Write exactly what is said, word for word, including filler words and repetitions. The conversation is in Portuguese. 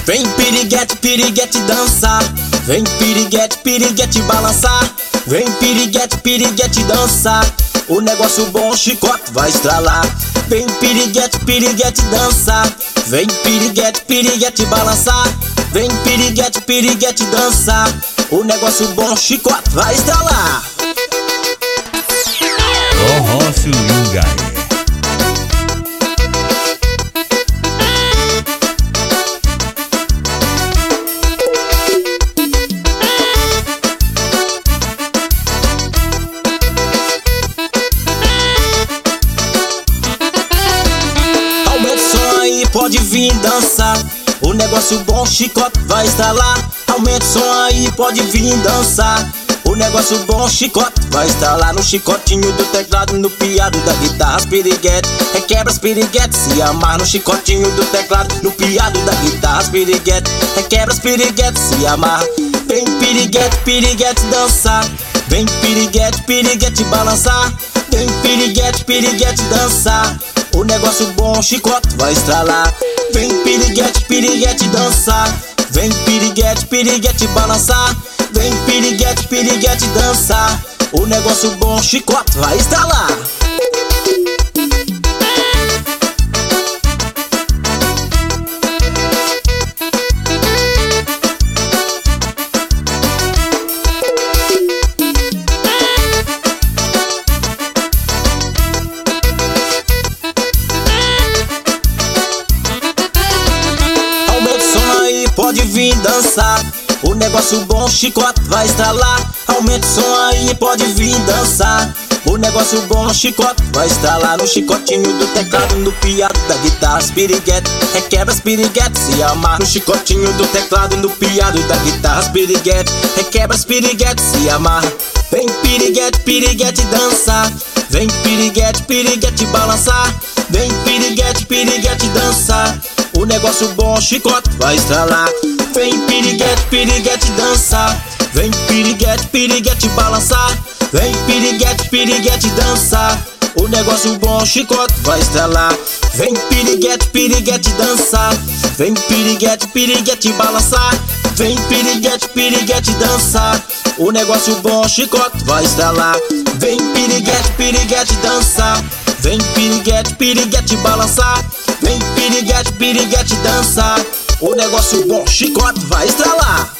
Vem piriguete, piriguete dançar. Vem piriguete, piriguete balançar. Vem piriguete, piriguete dançar. O negócio bom, chicote vai estralar. Vem piriguete, piriguete dançar. Vem piriguete, piriguete balançar. Vem piriguete, piriguete dançar. O negócio bom, chicote vai estralar. Rocio Lungai. Pode vir dançar, o negócio bom, chicote vai estralar. Aumenta o som aí, pode vir dançar. O negócio bom, chicote vai estralar. No chicotinho do teclado, no piado da guitarra, as piriguete, requebra as piriguete, se amarra. No chicotinho do teclado, no piado da guitarra, as piriguete, requebra as piriguete, se amarra. Vem piriguete, piriguete dançar. Vem piriguete, piriguete balançar. Vem piriguete, piriguete dançar. O negócio bom, chicote vai estralar. Vem piriguete, piriguete dançar. Vem piriguete, piriguete balançar. Vem piriguete, piriguete dançar. O negócio bom, chicote vai estralar. Pode vir dançar, o negócio bom, chicote vai estralar. Aumenta o som aí, pode vir dançar. O negócio bom, chicote vai estralar. No chicotinho do teclado, no piado da guitarra, as piriguete, requebra as piriguete, se amarra. No chicotinho do teclado, no piado da guitarra, as piriguete, requebra as piriguete, se amarra. Vem piriguete, piriguete dançar. Vem piriguete, piriguete balançar. Vem piriguete, piriguete dançar. O negócio bom, chicote vai estralar. Vem piriguete, piriguete dançar. Vem piriguete, piriguete balançar. Vem piriguete, piriguete dançar. O negócio bom, chicote vai estralar. Vem piriguete, piriguete dançar. Vem piriguete, piriguete balançar. Vem piriguete, piriguete dançar. O negócio bom, chicote vai estralar. Vem piriguete, piriguete dançar. Vem piriguete, piriguete balançar. Vem piriguete, piriguete dançar. O negócio bom, chicote vai estralar.